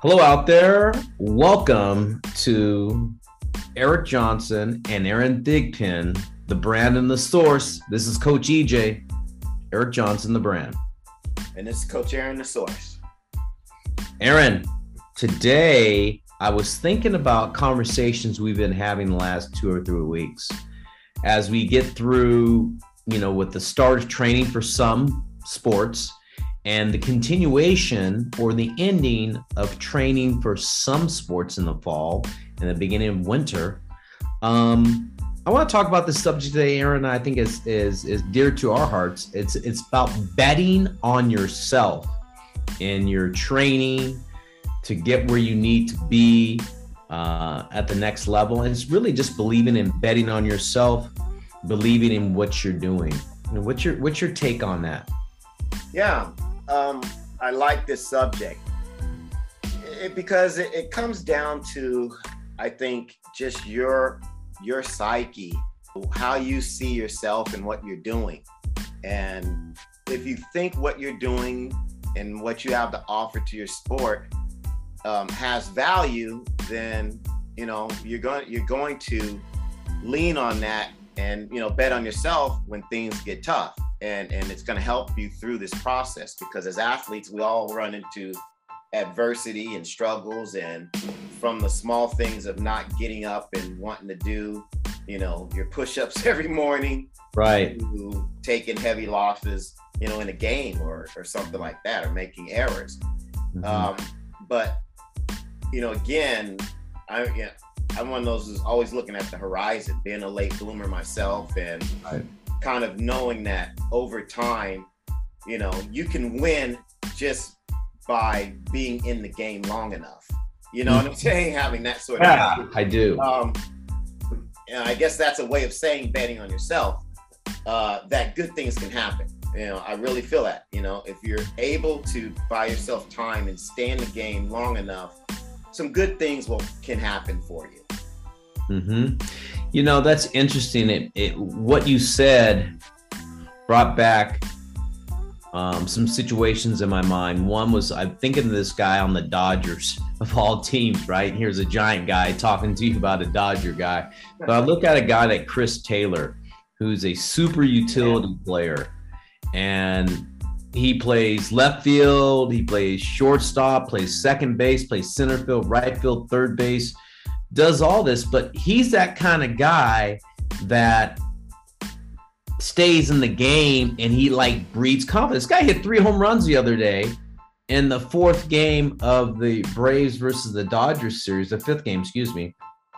Hello out there. Welcome to Eric Johnson and Aaron Thigpen, the brand and the source. This is Coach EJ, Eric Johnson, the brand. And this is Coach Aaron, the source. Aaron, today I was thinking about conversations we've been having the last 2 or 3 weeks as we get through, with the start of training for some sports and the continuation or the ending of training for some sports in the fall and the beginning of winter. I want to talk about this subject today, Aaron. I think is dear to our hearts. It's about betting on yourself in your training to get where you need to be at the next level. And it's really just believing in betting on yourself, believing in what you're doing. What's your take on that? Yeah. I like this subject because it comes down to, I think, just your psyche, how you see yourself and what you're doing. And if you think what you're doing and what you have to offer to your sport has value, then you're going to lean on that and bet on yourself when things get tough. And it's going to help you through this process, because as athletes, we all run into adversity and struggles, and from the small things of not getting up and wanting to do, your push-ups every morning, right, to taking heavy losses, in a game or something like that, or making errors. Mm-hmm. But again, I'm one of those who's always looking at the horizon, being a late bloomer myself, and right, kind of knowing that over time, you can win just by being in the game long enough. You know what I'm saying? Having that sort of attitude. I do. And I guess that's a way of saying betting on yourself, that good things can happen. I really feel that, if you're able to buy yourself time and stay in the game long enough, some good things can happen for you. Mm-hmm. That's interesting. What you said brought back some situations in my mind. One was, I'm thinking of this guy on the Dodgers of all teams, right? Here's a giant guy talking to you about a Dodger guy. But I look at a guy like Chris Taylor, who's a super utility player, and he plays left field, he plays shortstop, plays second base, plays center field, right field, third base, does all this, but he's that kind of guy that stays in the game and he breeds confidence. This guy hit 3 home runs the other day in the 4th game of the Braves versus the Dodgers series, the 5th game, excuse me.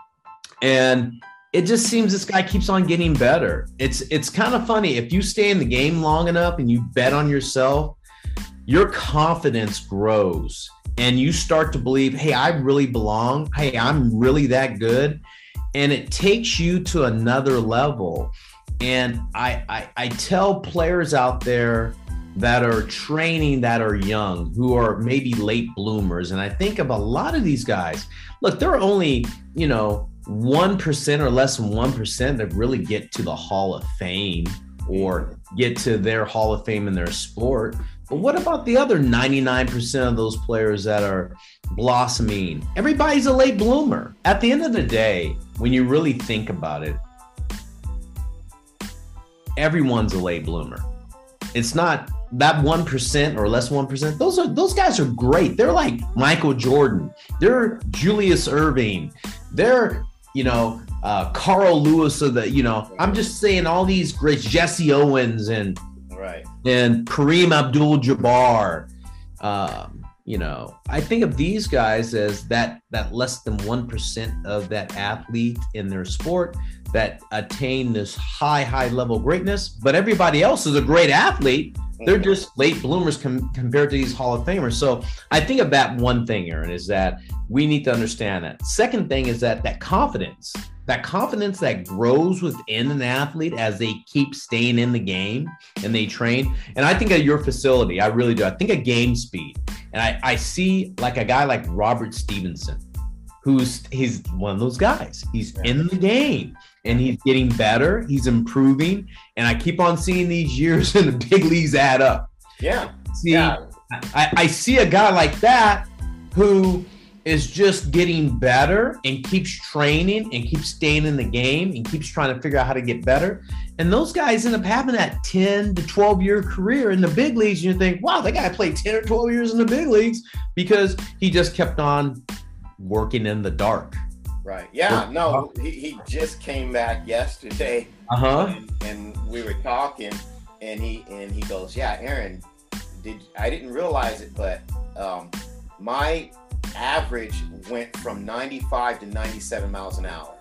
And it just seems this guy keeps on getting better. It's kind of funny. If you stay in the game long enough and you bet on yourself, your confidence grows and you start to believe, hey, I really belong. Hey, I'm really that good. And it takes you to another level. And I tell players out there that are training, that are young, who are maybe late bloomers. And I think of a lot of these guys. Look, there are only, 1% or less than 1% that really get to the Hall of Fame or get to their Hall of Fame in their sport. But what about the other 99% of those players that are blossoming? Everybody's a late bloomer. At the end of the day, when you really think about it, everyone's a late bloomer. It's not that 1% or less 1%. Those guys are great. They're like Michael Jordan. They're Julius Erving. They're Carl Lewis of the, I'm just saying all these greats, Jesse Owens and Kareem Abdul-Jabbar. I think of these guys as that less than 1% of that athlete in their sport that attain this high level of greatness, but everybody else is a great athlete. They're just late bloomers compared to these Hall of Famers. So I think of that one thing, Aaron, is that we need to understand that. Second thing is that confidence that grows within an athlete as they keep staying in the game and they train. And I think of your facility, I really do. I think of game speed. And I see like a guy like Robert Stevenson, he's one of those guys. He's in the game and he's getting better. He's improving. And I keep on seeing these years in the big leagues add up. I see a guy like that who is just getting better and keeps training and keeps staying in the game and keeps trying to figure out how to get better. And those guys end up having that 10 to 12 year career in the big leagues. And you think, wow, that guy played 10 or 12 years in the big leagues because he just kept on working in the dark. Right. Yeah. No, he just came back yesterday. And we were talking, and he goes, yeah, Aaron, I didn't realize it, but my average went from 95 to 97 miles an hour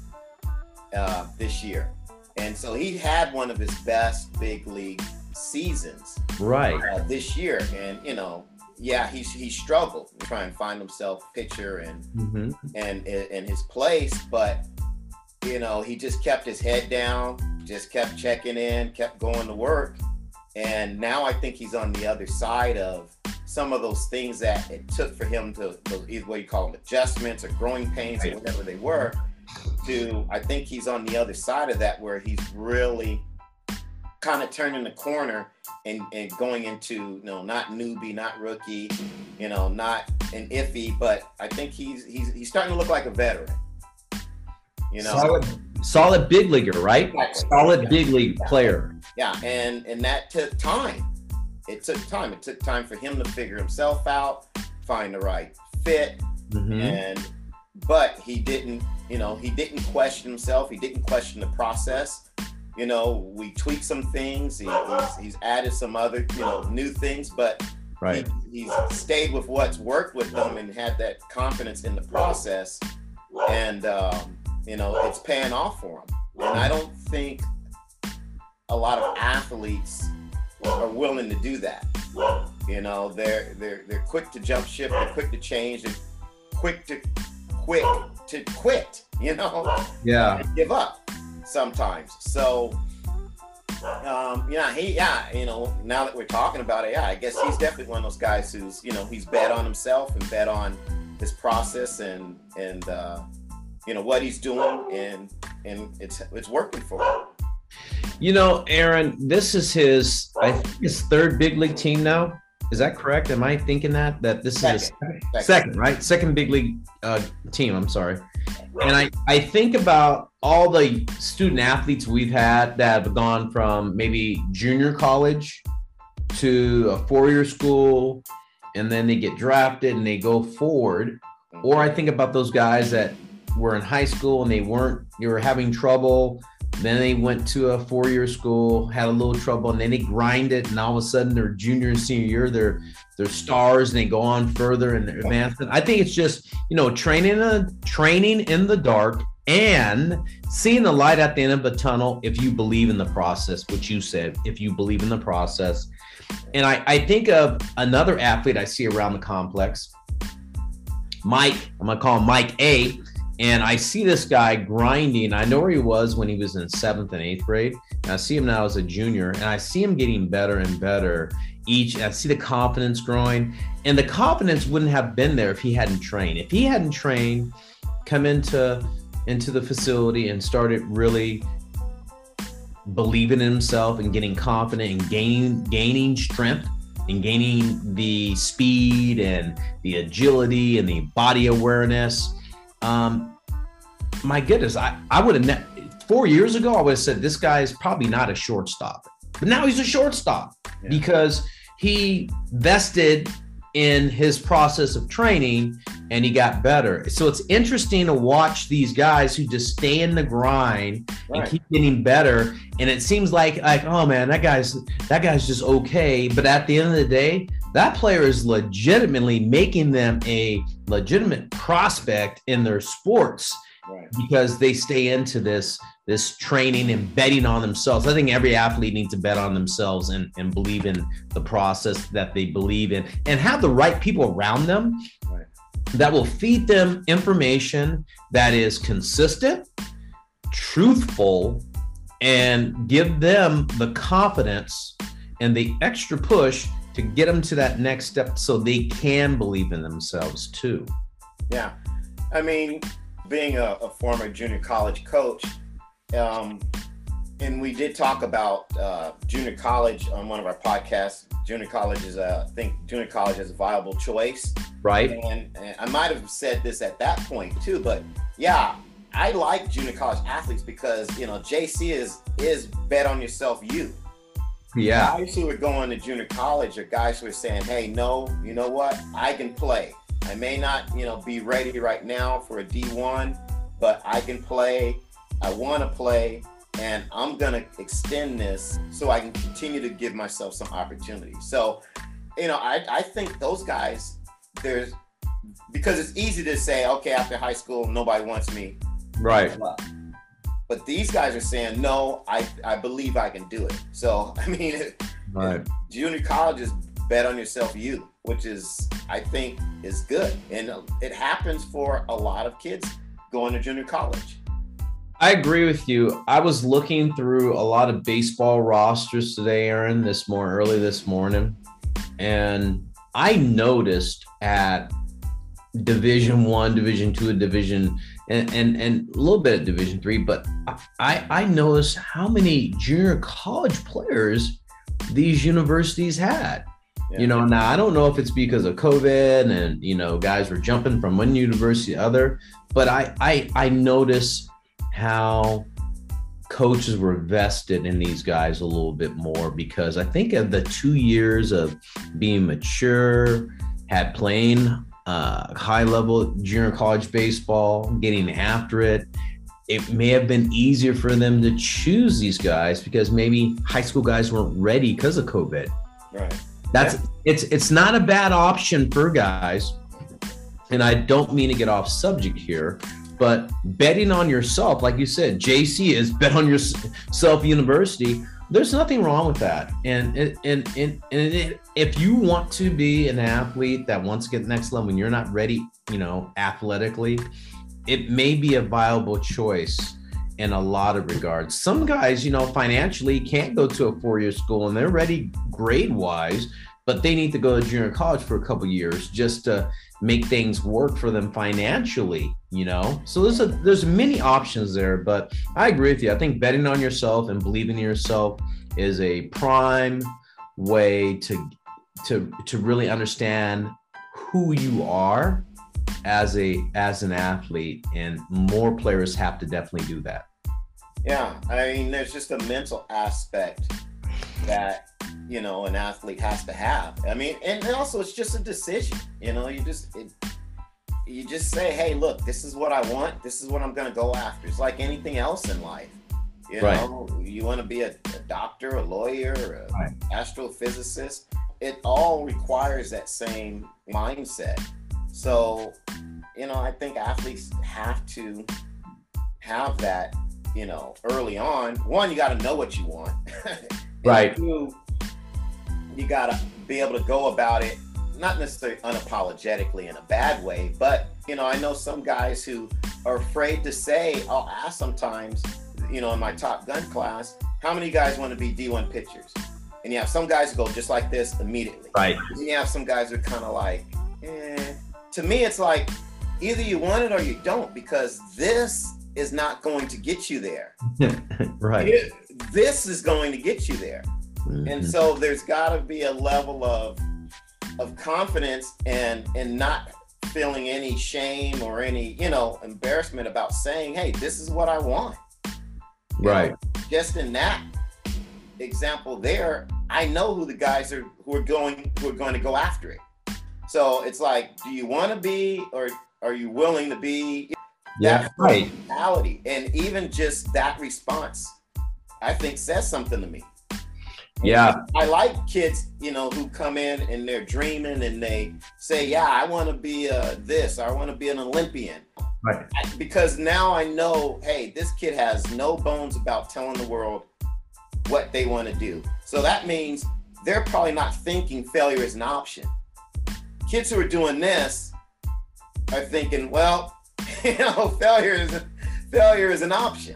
this year. And so he had one of his best big league seasons this year. And, you know, yeah, he struggled to try and find himself pitcher and his place. But, you know, he just kept his head down, just kept checking in, kept going to work. And now I think he's on the other side of some of those things that it took for him to, either what you call them, adjustments or growing pains or whatever they were, to, I think he's on the other side of that, where he's really kind of turning the corner and going into, you know, not newbie, not rookie, you know, not an iffy, but I think he's starting to look like a veteran. You know, solid big leaguer, right? Exactly. Solid big league player. Yeah, and that took time. It took time. It took time for him to figure himself out, find the right fit, but he didn't question himself. He didn't question the process. You know, we tweaked some things. He's added some other, you know, new things, but he's stayed with what's worked with them and had that confidence in the process. And, you know, it's paying off for him. And I don't think a lot of athletes are willing to do that. You know, they're quick to jump ship, they're quick to change, they're quick to quit, you know? Yeah. And give up sometimes. So you know, now that we're talking about it, I guess he's definitely one of those guys who's, you know, he's bet on himself and bet on his process and you know what he's doing, and it's working for him. You know, Aaron, this is his third big league team now. Is that correct? Am I thinking that this is his second, right? Second big league team. I'm sorry. And I think about all the student athletes we've had that have gone from maybe junior college to a four-year school, and then they get drafted and they go forward. Or I think about those guys that were in high school and they were having trouble. Then they went to a four-year school, had a little trouble, and then they grind it, and all of a sudden their junior and senior year, they're stars, and they go on further and they're advancing. I think it's just, you know, training in the dark and seeing the light at the end of the tunnel if you believe in the process, which you said, if you believe in the process. And I think of another athlete I see around the complex, Mike. I'm going to call him Mike A. And I see this guy grinding. I know where he was when he was in 7th and 8th grade. And I see him now as a junior, and I see him getting better and better I see the confidence growing, and the confidence wouldn't have been there if he hadn't trained. If he hadn't trained, come into the facility and started really believing in himself and getting confident and gaining strength and gaining the speed and the agility and the body awareness. My goodness, I would have 4 years ago, I would have said this guy is probably not a shortstop, but now he's a shortstop because he vested in his process of training and he got better. So it's interesting to watch these guys who just stay in the grind and keep getting better. And it seems like, oh man, that guy's just okay. But at the end of the day, that player is legitimately making them a legitimate prospect in their sports because they stay into this training and betting on themselves. I think every athlete needs to bet on themselves and believe in the process that they believe in and have the right people around them that will feed them information that is consistent, truthful, and give them the confidence and the extra push to get them to that next step so they can believe in themselves too. Yeah. I mean, being a former junior college coach, you And we did talk about junior college on one of our podcasts. Junior college is I think junior college is a viable choice. Right. And I might have said this at that point too, but yeah, I like junior college athletes because, JC is bet on yourself you. Yeah. Guys who are going to junior college are guys who are saying, hey, no, you know what? I can play. I may not, be ready right now for a D1, but I can play. I want to play. And I'm going to extend this so I can continue to give myself some opportunity. So, I think those guys, because it's easy to say, okay, after high school, nobody wants me. Right. But these guys are saying, no, I believe I can do it. So, right. Junior college is bet on yourself you, which is, I think, is good. And it happens for a lot of kids going to junior college. I agree with you. I was looking through a lot of baseball rosters today, Aaron, early this morning, and I noticed at Division I, Division II, Division and a little bit at Division III, but I noticed how many junior college players these universities had. Yeah. Now I don't know if it's because of COVID and guys were jumping from one university to the other, but I noticed how coaches were vested in these guys a little bit more, because I think of the 2 years of being mature, had playing high level junior college baseball, getting after it. It may have been easier for them to choose these guys because maybe high school guys weren't ready because of COVID. Right. It's not a bad option for guys. And I don't mean to get off subject here, but betting on yourself, like you said, JC is bet on yourself university. There's nothing wrong with that. And if you want to be an athlete that wants to get to the next level and you're not ready, athletically, it may be a viable choice in a lot of regards. Some guys, financially can't go to a 4-year school and they're ready grade wise, but they need to go to junior college for a couple years just to make things work for them financially, So there's many options there, but I agree with you. I think betting on yourself and believing in yourself is a prime way to really understand who you are as an athlete, and more players have to definitely do that. Yeah, there's just a mental aspect that an athlete has to have. And also it's just a decision. You just say, hey, look, this is what I want. This is what I'm going to go after. It's like anything else in life. Right. You want to be a doctor, a lawyer, an astrophysicist. It all requires that same mindset. So, I think athletes have to have that, early on. One, you got to know what you want. Right. Two, you got to be able to go about it, not necessarily unapologetically in a bad way, but, I know some guys who are afraid to say, I'll ask sometimes, in my Top Gun class, how many guys want to be D1 pitchers? And you have some guys who go just like this immediately. Right. And you have some guys who are kind of like, To me, it's like, either you want it or you don't, because this is not going to get you there. Right. This is going to get you there. Mm-hmm. And so there's got to be a level of confidence and not feeling any shame or any, embarrassment about saying, hey, this is what I want. Right. Just in that example there, I know who the guys are who are going to go after it. So it's like, do you want to be, or are you willing to be? Yeah, right. Mentality. And even just that response, I think, says something to me. Yeah. I like kids, who come in and they're dreaming and they say, yeah, I want to be this, I want to be an Olympian. Right. Because now I know, hey, this kid has no bones about telling the world what they want to do. So that means they're probably not thinking failure is an option. Kids who are doing this are thinking, well, failure is an option.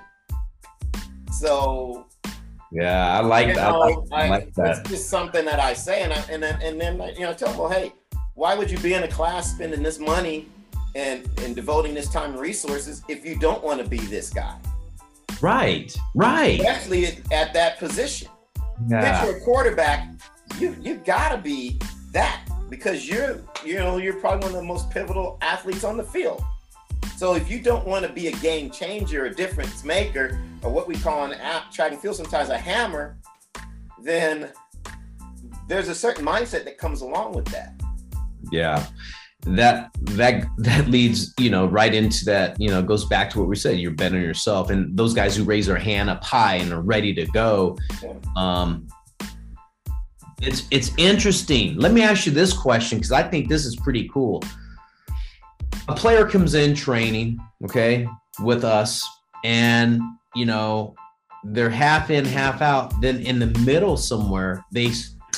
So yeah, I like that. I like that. It's just something that I say, and then tell them, well, hey, why would you be in a class spending this money and devoting this time and resources if you don't want to be this guy? Right. Especially at that position. Yeah. If you're a quarterback, you gotta be that, because you're probably one of the most pivotal athletes on the field. So if you don't want to be a game changer, a difference maker, or what we call in track and field sometimes a hammer, then there's a certain mindset that comes along with that. Yeah. That leads, right into that, goes back to what we said, you're betting on yourself. And those guys who raise their hand up high and are ready to go. It's interesting. Let me ask you this question, because I think this is pretty cool. A player comes in training, okay, with us, and, they're half in, half out. Then in the middle somewhere, they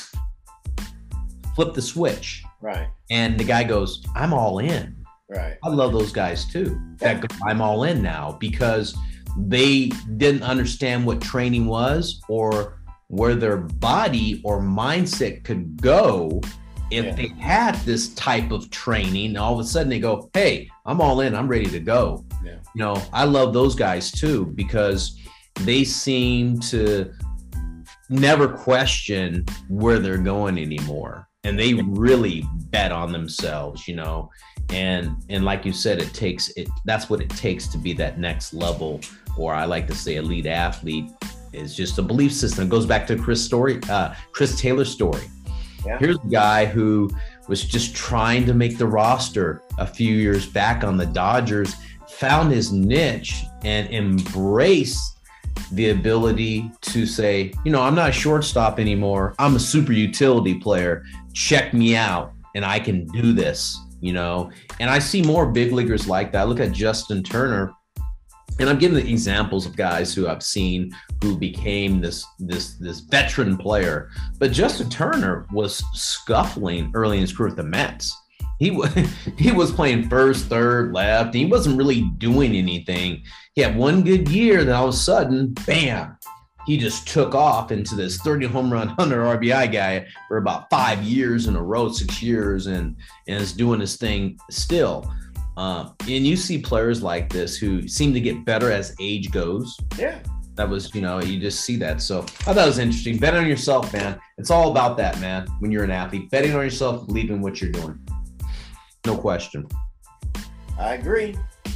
flip the switch. Right. And the guy goes, I'm all in. Right. I love those guys too. That go, I'm all in now, because they didn't understand what training was or where their body or mindset could go if they had this type of training. All of a sudden they go, hey, I'm all in. I'm ready to go. Yeah. I love those guys too, because they seem to never question where they're going anymore. And they really bet on themselves, and like you said, that's what it takes to be that next level, or I like to say elite athlete, is just a belief system. It goes back to Chris Taylor's story. Yeah. Here's a guy who was just trying to make the roster a few years back on the Dodgers, found his niche and embraced the ability to say, I'm not a shortstop anymore. I'm a super utility player. Check me out and I can do this, and I see more big leaguers like that. I look at Justin Turner, and I'm giving the examples of guys who I've seen who became this veteran player. But Justin Turner was scuffling early in his career with the Mets. He was playing first, third, left. He wasn't really doing anything. He had one good year, then all of a sudden, bam, he just took off into this 30 home run, 100 RBI guy for about 5 years in a row, 6 years, and is doing his thing still. And you see players like this who seem to get better as age goes. Yeah. That was, you just see that. So I thought it was interesting. Bet on yourself, man. It's all about that, man, when you're an athlete. Betting on yourself, believing in what you're doing. No question. I agree.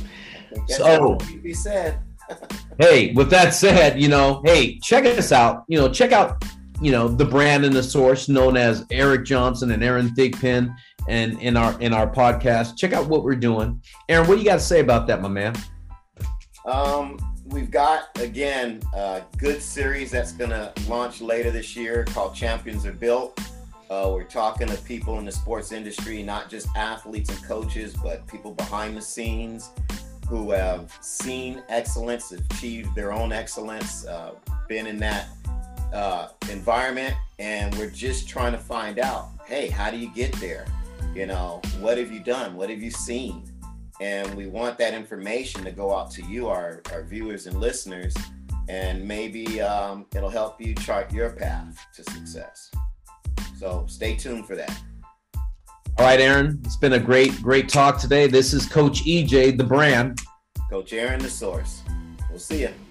So, what be said. Hey, with that said, hey, check us out. Check out, the brand and the source known as Eric Johnson and Aaron Thigpen, and in our podcast. Check out what we're doing. Aaron, what do you got to say about that, my man? We've got, again, a good series that's going to launch later this year called Champions Are Built. We're talking to people in the sports industry, not just athletes and coaches, but people behind the scenes who have seen excellence, achieved their own excellence, been in that environment. And we're just trying to find out, hey, how do you get there? What have you done? What have you seen? And we want that information to go out to you, our viewers and listeners, and maybe it'll help you chart your path to success. So stay tuned for that. All right, Aaron, it's been a great talk today. This is Coach EJ, the brand. Coach Aaron, the source. We'll see you.